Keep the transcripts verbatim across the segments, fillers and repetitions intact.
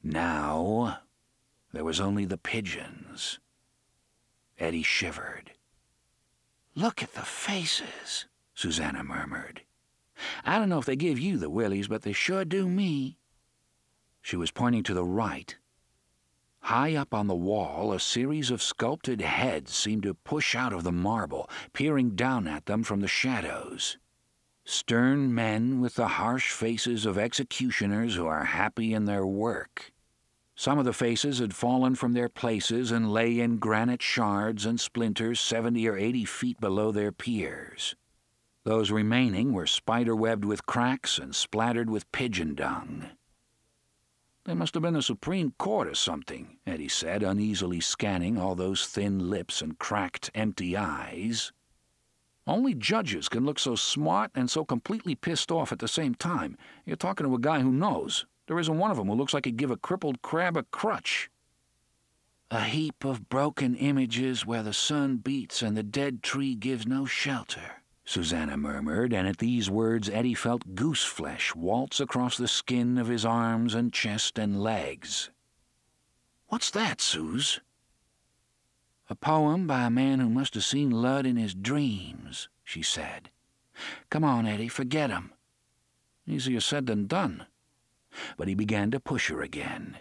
Now, there was only the pigeons. Eddie shivered. "Look at the faces," Susanna murmured. "I don't know if they give you the willies, but they sure do me." She was pointing to the right. High up on the wall, a series of sculpted heads seemed to push out of the marble, peering down at them from the shadows. Stern men with the harsh faces of executioners who are happy in their work. Some of the faces had fallen from their places and lay in granite shards and splinters seventy or eighty feet below their peers. Those remaining were spider-webbed with cracks and splattered with pigeon dung. "They must have been the Supreme Court or something," Eddie said, uneasily scanning all those thin lips and cracked, empty eyes. "Only judges can look so smart and so completely pissed off at the same time. You're talking to a guy who knows. There isn't one of them who looks like he'd give a crippled crab a crutch." "A heap of broken images where the sun beats and the dead tree gives no shelter," Susanna murmured, and at these words Eddie felt goose flesh waltz across the skin of his arms and chest and legs. "What's that, Suz?" "A poem by a man who must have seen Lud in his dreams," she said. "Come on, Eddie, forget him." "Easier said than done." But he began to push her again.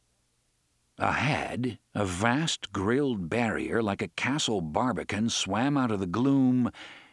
Ahead, a vast grilled barrier like a castle barbican swam out of the gloom,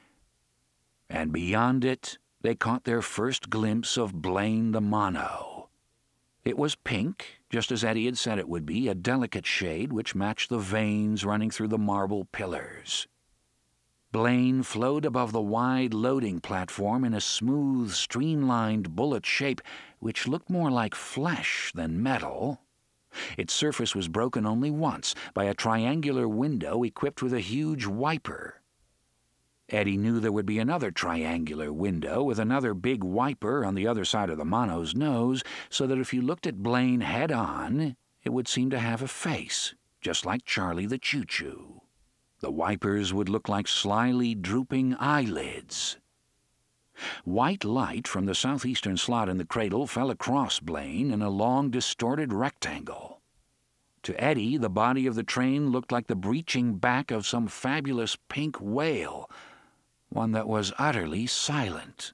and beyond it they caught their first glimpse of Blaine the Mono. It was pink, just as Eddie had said it would be, a delicate shade which matched the veins running through the marble pillars. Blaine flowed above the wide loading platform in a smooth, streamlined bullet shape which looked more like flesh than metal. Its surface was broken only once, by a triangular window equipped with a huge wiper. Eddie knew there would be another triangular window with another big wiper on the other side of the Mono's nose, so that if you looked at Blaine head-on, it would seem to have a face, just like Charlie the Choo-Choo. The wipers would look like slyly drooping eyelids. White light from the southeastern slot in the cradle fell across Blaine in a long, distorted rectangle. To Eddie, the body of the train looked like the breeching back of some fabulous pink whale, one that was utterly silent.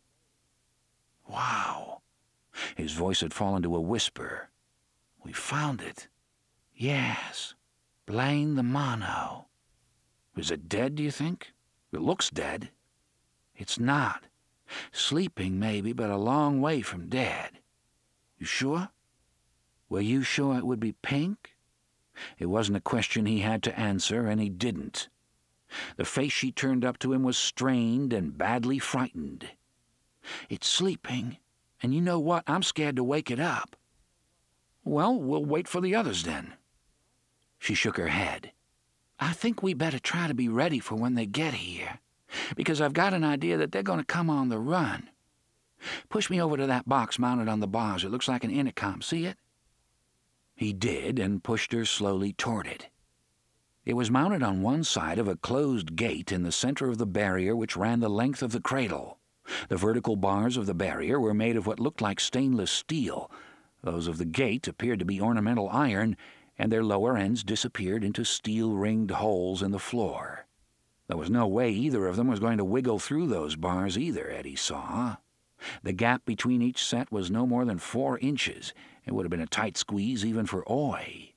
"Wow." His voice had fallen to a whisper. "We found it." "Yes, Blaine the Mono." "Is it dead, do you think? It looks dead." "It's not. Sleeping, maybe, but a long way from dead." "You sure?" "Were you sure it would be pink?" It wasn't a question he had to answer, and he didn't. The face she turned up to him was strained and badly frightened. "It's sleeping, and you know what? I'm scared to wake it up." "Well, we'll wait for the others, then." She shook her head. "I think we better try to be ready for when they get here, because I've got an idea that they're going to come on the run. Push me over to that box mounted on the bars. It looks like an intercom. See it?" He did, and pushed her slowly toward it. It was mounted on one side of a closed gate in the center of the barrier which ran the length of the cradle. The vertical bars of the barrier were made of what looked like stainless steel. Those of the gate appeared to be ornamental iron, and their lower ends disappeared into steel-ringed holes in the floor. There was no way either of them was going to wiggle through those bars either, Eddie saw. The gap between each set was no more than four inches. It would have been a tight squeeze even for Oy.